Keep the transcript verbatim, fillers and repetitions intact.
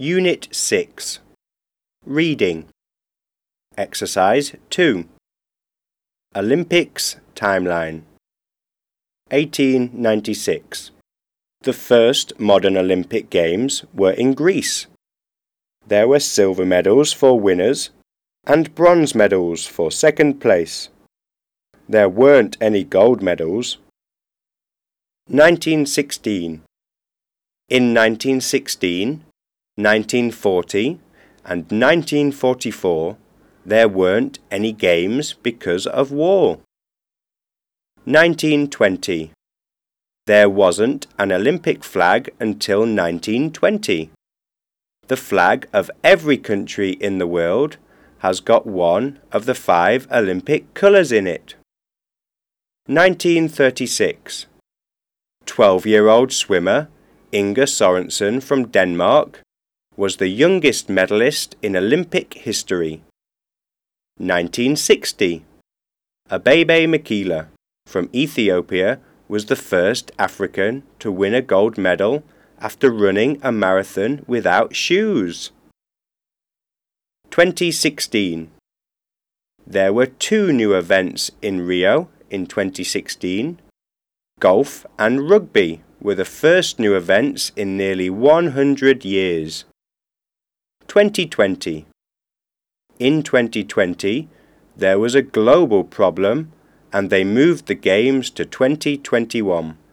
Unit six. Reading. Exercise two. Olympics Timeline. eighteen ninety-six. The first modern Olympic Games were in Greece. There were silver medals for winners and bronze medals for second place. There weren't any gold medals. nineteen sixteen. In nineteen sixteen, nineteen forty and nineteen forty-four, there weren't any games because of war. nineteen twenty. There wasn't an Olympic flag until nineteen twenty. The flag of every country in the world has got one of the five Olympic colours in it. nineteen thirty-six. twelve-year-old swimmer Inga Sorensen from Denmark was the youngest medalist in Olympic history. nineteen sixty. Abebe Bikila from Ethiopia was the first African to win a gold medal after running a marathon without shoes. twenty sixteen. There were two new events in Rio in twenty sixteen. Golf and rugby were the first new events in nearly one hundred years. twenty twenty. In twenty twenty, there was a global problem and they moved the games to twenty twenty-one.